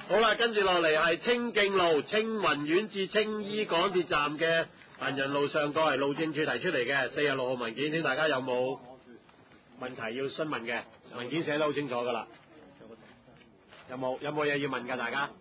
好啦，跟住落嚟係清徑路青雲苑至青衣港鐵站嘅行人路上蓋，路政署提出嚟嘅46號文件，大家有冇問題要詢問嘅？文件寫得好清楚噶啦。有冇嘢要問㗎？大家？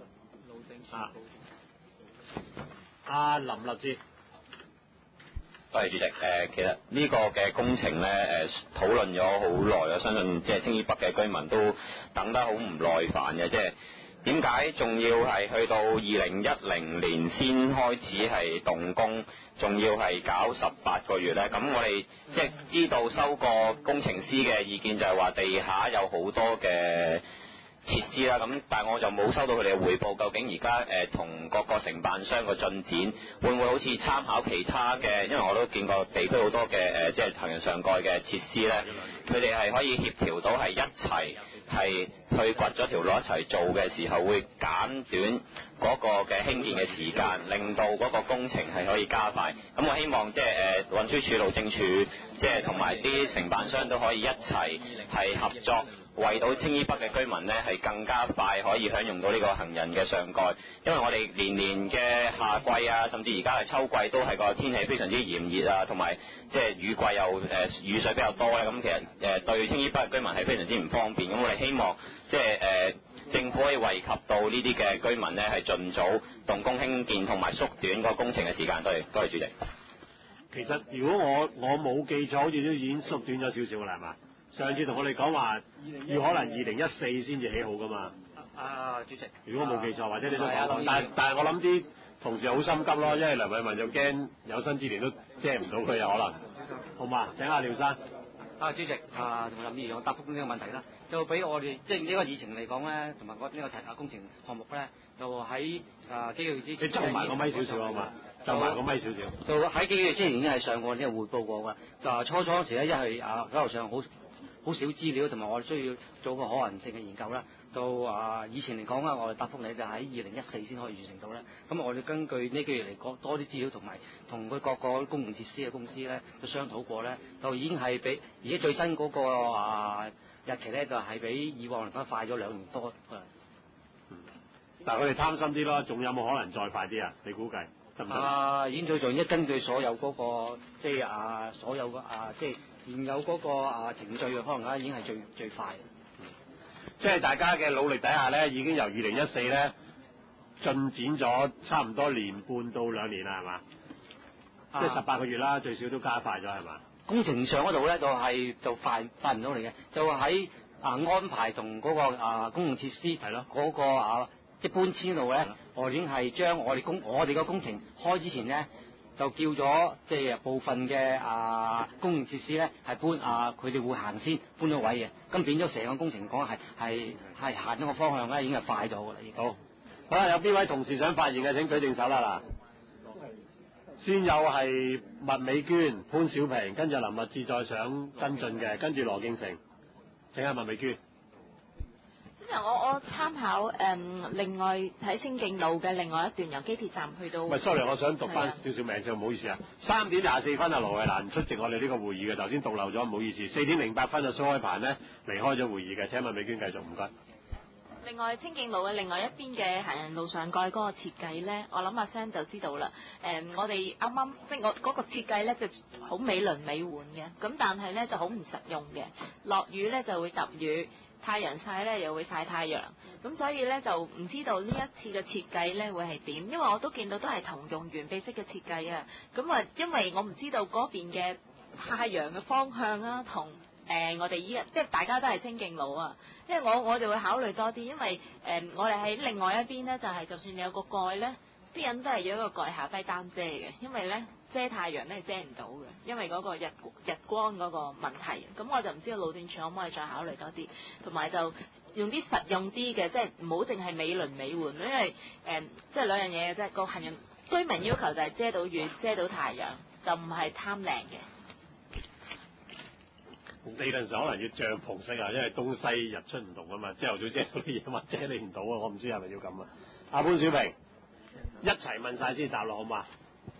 阿林立志。 多謝主席。其實呢個嘅工程咧，討論咗好耐，我相信即係青衣北嘅居民都等得好唔耐煩嘅，即係點解仲要係去到2010年先開始係動工，仲要係搞18個月咧？咁我哋即係知道收過工程師嘅意見就係話地下有好多嘅設施啦，咁但係我就冇收到佢哋嘅匯報，究竟而家同各個承辦商個進展會唔會好似參考其他嘅？因為我都見過地區好多嘅即係行人上蓋嘅設施咧，佢哋係可以協調到係一齊係去掘咗條路一齊做嘅時候，會減短嗰個嘅興建嘅時間，令到嗰個工程係可以加快。咁我希望即係運輸署、路政署即係同埋啲承辦商都可以一齊係合作。為到青衣北嘅居民呢，係更加快可以享用到呢個行人嘅上蓋，因為我哋年年嘅夏季啊，甚至而家嘅秋季都係個天氣非常之炎熱啊，同埋即係雨季又雨水比較多咧，咁其實對青衣北嘅居民係非常之唔方便。咁我哋希望即係政府可以惠及到呢啲嘅居民呢，係盡早動工興建同埋縮短個工程嘅時間。多謝主席。 其實如果我冇記錯，好似都已經縮短咗少少啦，係嘛？上次同我哋講話要可能2014先至起好噶嘛。 主席， 如果我冇記錯，或者你都講，但係我諗啲同事好心急咯，因為梁偉文就驚有生之年都遮唔到佢有可能。好嘛，請阿廖生。 主席，同林議員我答覆呢個問題啦。就俾我哋即係呢個議程嚟講咧，同埋呢個工程項目咧，就喺幾個月之前。 你就埋個咪少少好嘛？就埋個咪少少。 就喺幾個月之前已經係上過呢個匯報過㗎。就初嗰時咧，一係手頭上好少資料，同埋我哋需要做個可行性嘅研究啦。到以前嚟講啦，我哋答覆你就喺2014先可以完成到咧。咁我哋根據呢幾月嚟講多啲資料，同埋同佢各個公共設施嘅公司咧都商討過咧，就已經係比而家最新嗰個日期咧就係比以往嚟講快咗2年多。 但係佢哋貪心啲咯，仲有冇可能再快啲啊？你估計得唔得？ 已經最盡一根據所有嗰個即係所有嘅即係現有嗰個程序嘅可能已經係最快。 即係大家嘅努力底下咧，已經由2014咧進展咗差唔多1.5年到2年啦，係嘛？即係18個月啦，最少都加快咗係嘛？ 工程上嗰度咧就快唔到嚟嘅，就喺安排同嗰個公共設施係咯嗰個即係搬遷路咧，我已經係將我哋個工程開之前咧，就叫咗即係部分嘅公共設施咧係搬佢哋會行先搬咗位嘅，咁變咗成個工程講係行咗個方向咧已經係快咗㗎啦。 好啦，有邊位同事想發言嘅請舉定手啦嗱。先有係麥美娟、潘小平，跟住林默志再想跟進嘅，跟住羅敬成。請下麥美娟。 因為我參考另外喺清徑路嘅另外一段由機鐵站去到。唔係 ，sorry， 我想讀翻少少名先，唔好意思啊。3點24分啊，羅慧蘭出席我哋呢個會議嘅，頭先讀漏咗，唔好意思。4點08分啊，蘇開鵬呢離開咗會議嘅，請麥美娟繼續，唔該。 另外清徑路嘅另外一邊嘅行人路上蓋嗰個設計呢，我諗阿 Sam 就知道啦。我哋啱啱即係我嗰個設計呢就好美輪美奐嘅，咁但係呢就好唔實用嘅。落雨呢就會揼雨，太陽曬呢又會曬太陽，咁所以呢就唔知道呢一次嘅設計呢會係點，因為我都見到都係同用圓臂式嘅設計啊。咁因為我唔知道嗰邊嘅太陽嘅方向啦，同我哋依家即係大家都係清徑路啊，因為我就會考慮多啲，因為我哋喺另外一邊呢，就係就算你有個蓋呢，啲人都係要一個蓋下低擔遮嘅，因為呢遮太陽呢係遮唔到嘅，因為嗰個日光嗰個問題。咁我就唔知道路政署可唔可以再考慮多啲，同埋就用啲實用啲嘅，即係唔好淨係美輪美奐，因為即係兩樣嘢嘅啫。個行人居民要求就係遮到雨、遮到太陽，就唔係貪靚嘅。 理論上可能要帳篷式啊，因為東西日出唔同啊嘛，朝頭早遮到啲嘢，或者你唔到啊，我唔知係咪要咁啊。阿潘小平，一齊問晒先答落好嘛？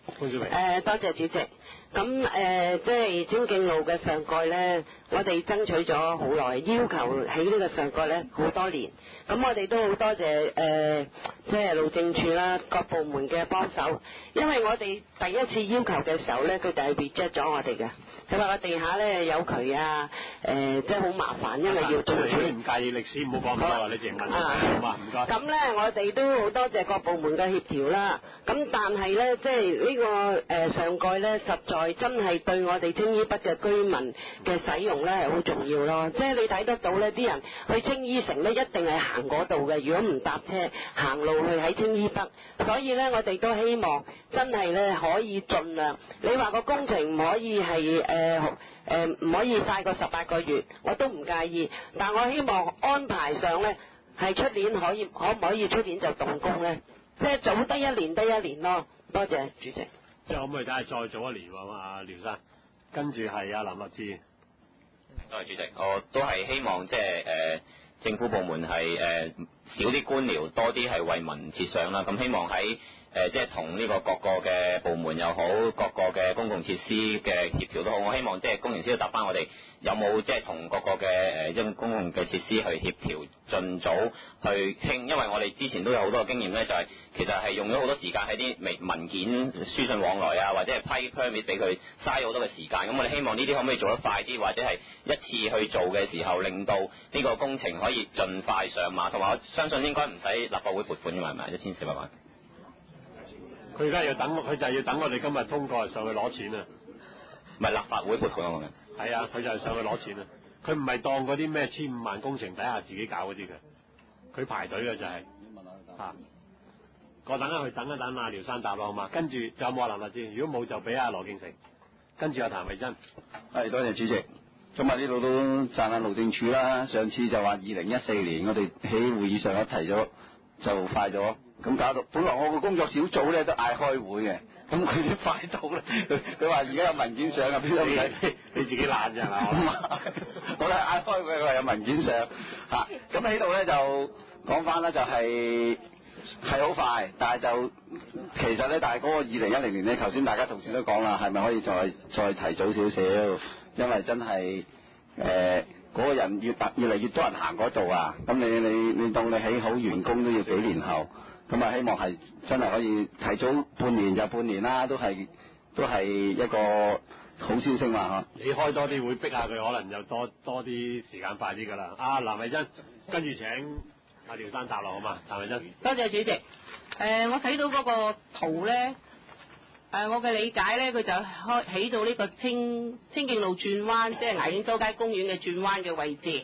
潘小平。 多謝主席。咁即係清徑路嘅上蓋呢，我哋爭取咗好耐，要求起呢個上蓋呢好多年。咁我哋都好多謝即係路政署啦，各部門嘅幫手。因為我哋第一次要求嘅時候呢，佢哋係 reject 咗我哋嘅。佢話個地下呢有渠啊，即係好麻煩，因為要做。 如果你唔介意歷史，唔好講咁多啦，你淨問好嘛？唔該。 咁呢，我哋都好多謝各部門嘅協調啦。咁但係呢，即係呢個上蓋呢，實在真係對我哋青衣北嘅居民嘅使用呢係好重要咯。即係你睇得到呢啲人去青衣城呢，一定係行嗰度嘅。如果唔搭車行路去喺青衣北，所以呢，我哋都希望真係呢可以盡量。你話個工程唔可以係唔可以快過18個月，我都唔介意。但我希望安排上呢，係出年可唔可以出年就動工呢？即係早得一年咯。多謝主席。 即係可唔可以睇下再早一年喎？阿廖生，跟住係阿林立志。 多謝主席，我都係希望即係政府部門係少啲官僚，多啲係為民設想啦。咁希望喺即係同呢個各個嘅部門又好，各個嘅公共設施嘅協調都好。我希望即係工程師都答翻我哋有冇即係同各個嘅公共嘅設施去協調，盡早去傾。因為我哋之前都有好多嘅經驗咧，就係其實係用咗好多時間喺啲文件書信往來啊，或者係批 permit 俾佢嘥咗好多嘅時間。咁我哋希望呢啲可唔可以做得快啲，或者係一次去做嘅時候，令到呢個工程可以盡快上馬。同埋我相信應該唔使立法會撥款嘅，係咪1400萬？ 佢而家要等，佢就係要等我哋今日通過上去攞錢啊！ 唔係立法會撥款啊！ 係啊，佢就係上去攞錢啊！佢唔係當嗰啲咩1500萬工程底下自己搞嗰啲嘅，佢排隊嘅就係我等下去等一等阿廖生答咯，好嘛？跟住仲有冇阿林立志？如果冇就俾阿羅敬成，跟住阿譚慧珍。 係，多謝主席。今日呢度都讚下路政署啦。上次就話2014年我哋喺會議上一提咗就快咗。咁搞到，本來我個工作小組咧都嗌開會嘅，咁佢啲快到咧，佢話而家有文件上啊，邊度使你自己懶啫嘛？ 我係嗌開會，佢話有文件上嚇。咁喺度咧就講翻啦，就係好快，但係就其實咧，但係嗰個2010年咧，頭先大家同事都講啦，係咪可以再提早少少？因為真係嗰個人越嚟越多人行嗰度啊，咁你當你起好完工都要幾年後。咁啊，希望係真係可以提早半年就半年啦，都係一個好消息嘛嚇。 你開多啲會逼下佢，可能又多啲時間快啲㗎啦。阿譚慧珍，跟住請阿廖生答落好嘛？譚慧珍。 多謝主席。我睇到嗰個圖咧，我嘅理解咧，佢就起到呢個清徑路轉彎，即係牙鷹洲街公園嘅轉彎嘅位置。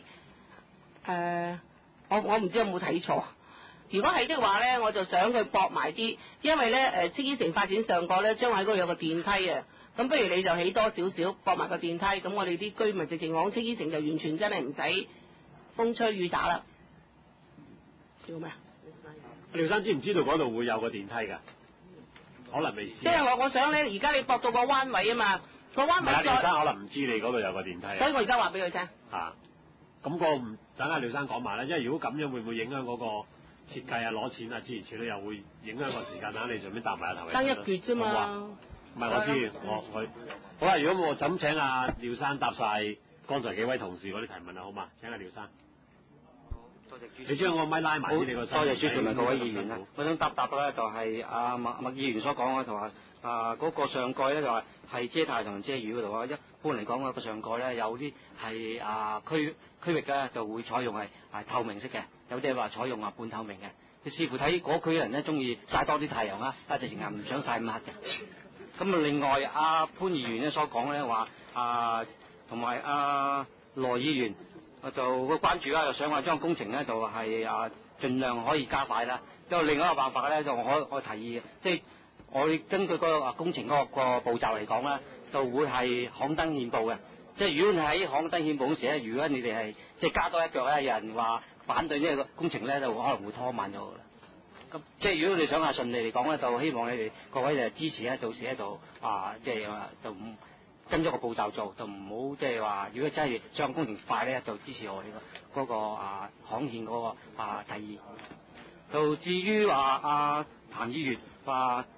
我唔知有冇睇錯。如果係的話咧，我就想佢駁埋啲，因為咧青衣城發展上蓋咧，將喺嗰度有個電梯啊，咁不如你就起多少少駁埋個電梯，咁我哋啲居民直情往青衣城就完全真係唔使風吹雨打啦。笑咩啊？ 廖生知唔知道嗰度會有個電梯㗎？可能未知。 即係我想咧，而家你駁到個彎位啊嘛，個彎位再。 廖生可能唔知你嗰度有個電梯。 所以我而家話俾佢聽。 咁個唔等阿廖生講埋啦，因為如果咁樣會唔會影響嗰個設計啊、攞錢啊諸如此類，又會影響個時間。等你順便答埋阿頭。 爭一橛啫嘛。 唔係我知，我好啦。如果我就咁請阿廖生答晒剛才幾位同事嗰啲提問啦，好嘛？請阿廖生。 多謝主席。 你將個咪拉埋啲你個身。 多謝主席同埋各位議員啦。我想答咧就係阿麥議員所講嘅，同埋嗰個上蓋咧就係遮太同遮雨嗰度啊。一般嚟講個上蓋咧有啲係區域咧就會採用係透明式嘅，有啲話採用半透明嘅。你視乎睇嗰區嘅人咧中意曬多啲太陽啦，直情係唔想曬咁黑嘅。咁另外潘議員咧所講咧話同埋羅議員就個關注啦，就想話將工程咧就係盡量可以加快啦。因為另外一個辦法咧就我提議嘅，即係我根據嗰個工程嗰個步驟嚟講咧，就會係刊登憲報嘅。即係如果你喺刊登憲報嗰時咧，如果你哋係即係加多一腳咧，有人話反對呢個工程咧，就可能會拖慢咗㗎啦。咁即係如果你想順利嚟講咧，就希望你哋各位就支持咧，到時咧就即係就唔跟咗個步驟做，就唔好即係話如果真係想工程快咧，就支持我哋嗰個刊憲嗰個提議。就至於話譚議員話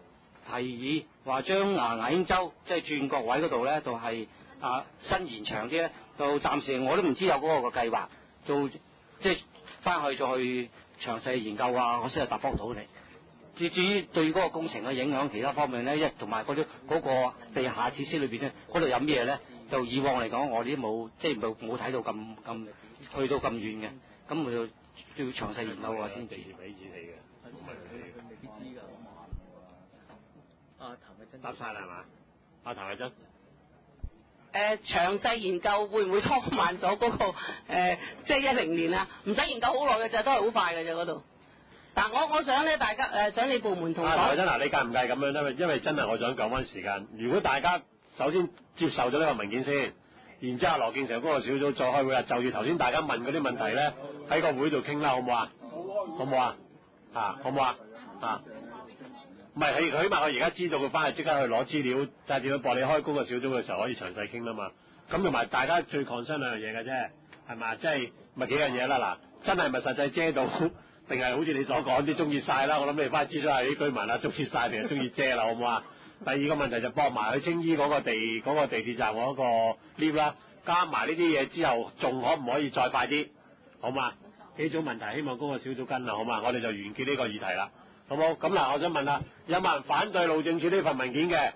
提議話將牙鷹洲即係轉角位嗰度咧，就係伸延長啲咧，到暫時我都唔知有嗰個計劃，做即係翻去再去詳細研究啊，我先係答覆到你。至於對嗰個工程嘅影響，其他方面咧，同埋嗰個地下設施裏邊咧，嗰度有咩咧？就以往嚟講，我哋都冇即係冇睇到咁去到咁遠嘅，咁我就要詳細研究過先至。 答晒啦係嘛？阿譚慧珍。 詳細研究會唔會拖慢咗嗰個即係10年啊？唔使研究好耐嘅啫，都係好快嘅啫嗰度。但我想咧，大家想你部門同我。譚慧珍嗱， 你介唔介咁樣？因為真係我想講翻時間。如果大家首先接受咗呢個文件先，然之後羅敬成嗰個小組再開會啊，就住頭先大家問嗰啲問題咧，喺個會度傾啦，好唔好啊？好唔好啊？好唔好啊？唔係，起碼我而家知道佢翻去即刻去攞資料，但係點樣幫你開工個小組嘅時候可以詳細傾啦嘛。咁同埋大家最 concern 兩樣嘢嘅啫，係嘛？即係咪幾樣嘢啦？嗱，真係咪實際遮到，定係好似你所講啲中意晒啦？我諗你翻去諮詢下啲居民啦，中意晒定係中意遮啦，好唔好啊？第二個問題就駁埋去青衣嗰個地鐵站嗰個 lift 啦，加埋呢啲嘢之後，仲可唔可以再快啲？好嘛？幾種問題，希望嗰個小組跟啦，好嘛？我哋就完結呢個議題啦。好冇？咁嗱，我想問啦，有冇人反對路政署呢份文件嘅？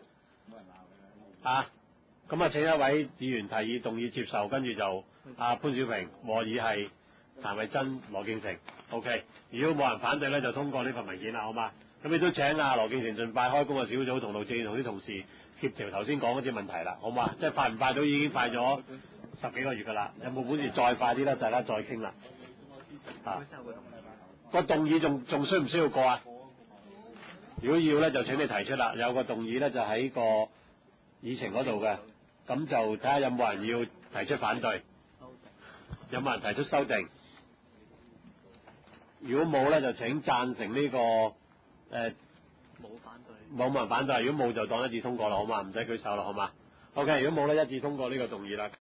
咁啊，請一位議員提議動議接受，跟住就潘小平和議係譚慧珍、羅敬成。OK， 如果冇人反對咧，就通過呢份文件啦，好嘛？咁亦都請羅敬成盡快開工個小組，同路政署同啲同事協調頭先講嗰啲問題啦，好嘛？即係快唔快到已經快咗10幾個月㗎啦，有冇本事再快啲咧？大家再傾啦。個動議仲需唔需要過啊？如果要咧，就請你提出啦。有個動議咧，就喺個議程嗰度嘅，咁就睇下有冇人要提出反對，有冇人提出修訂？如果冇咧，就請贊成呢個冇人反對。如果冇就當一致通過啦，好嘛？唔使舉手啦，好嘛？OK，如果冇咧，一致通過呢個動議啦。